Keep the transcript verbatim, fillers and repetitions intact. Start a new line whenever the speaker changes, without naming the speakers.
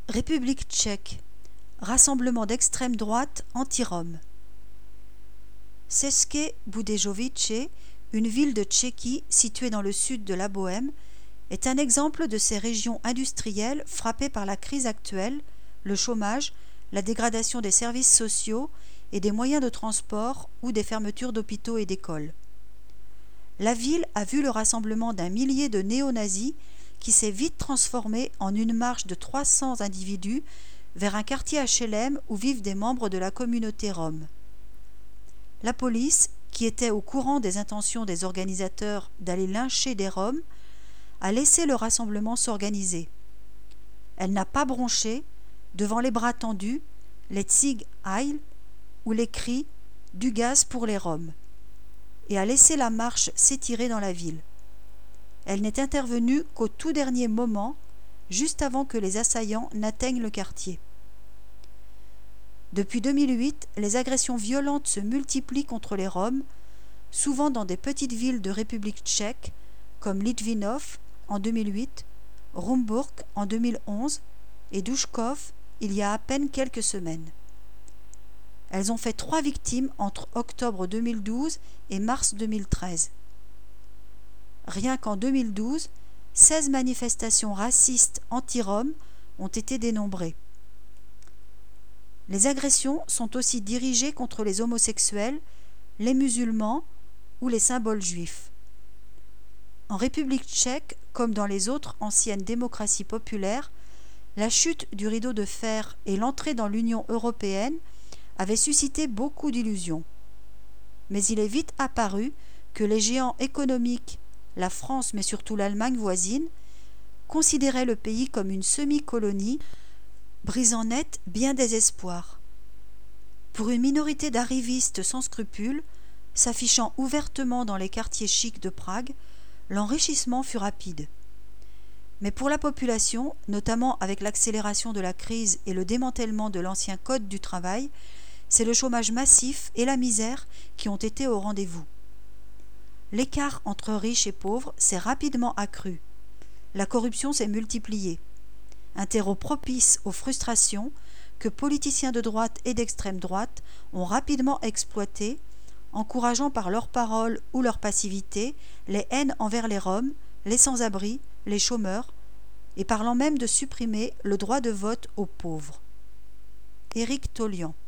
République tchèque. Rassemblement d'extrême droite anti-Roms. České Budějovice, une ville de Tchéquie située dans le sud de la Bohême, est un exemple de ces régions industrielles frappées par la crise actuelle, le chômage, la dégradation des services sociaux et des moyens de transport ou des fermetures d'hôpitaux et d'écoles. La ville a vu le rassemblement d'un millier de néo-nazis qui s'est vite transformé en une marche de trois cents individus vers un quartier H L M où vivent des membres de la communauté rome. La police, qui était au courant des intentions des organisateurs d'aller lyncher des Roms, a laissé le rassemblement s'organiser. Elle n'a pas bronché devant les bras tendus, les tzig heil ou les cris « du gaz pour les Roms » et a laissé la marche s'étirer dans la ville. Elle n'est intervenue qu'au tout dernier moment, juste avant que les assaillants n'atteignent le quartier. Depuis deux mille huit, les agressions violentes se multiplient contre les Roms, souvent dans des petites villes de République tchèque, comme Litvinov en deux mille huit, Rumburk en deux mille onze et Duškov il y a à peine quelques semaines. Elles ont fait trois victimes entre octobre deux mille douze et mars deux mille treize. Rien qu'en deux mille douze, seize manifestations racistes anti-roms ont été dénombrées. Les agressions sont aussi dirigées contre les homosexuels, les musulmans ou les symboles juifs. En République tchèque, comme dans les autres anciennes démocraties populaires, la chute du rideau de fer et l'entrée dans l'Union européenne avaient suscité beaucoup d'illusions. Mais il est vite apparu que les géants économiques, la France mais surtout l'Allemagne voisine, considéraient le pays comme une semi-colonie, brisant net bien des espoirs. Pour une minorité d'arrivistes sans scrupules, s'affichant ouvertement dans les quartiers chics de Prague, l'enrichissement fut rapide. Mais pour la population, notamment avec l'accélération de la crise et le démantèlement de l'ancien code du travail, c'est le chômage massif et la misère qui ont été au rendez-vous. L'écart entre riches et pauvres s'est rapidement accru. La corruption s'est multipliée. Un terreau propice aux frustrations que politiciens de droite et d'extrême droite ont rapidement exploité, encourageant par leurs paroles ou leur passivité les haines envers les Roms, les sans-abri, les chômeurs, et parlant même de supprimer le droit de vote aux pauvres. Éric Tollian.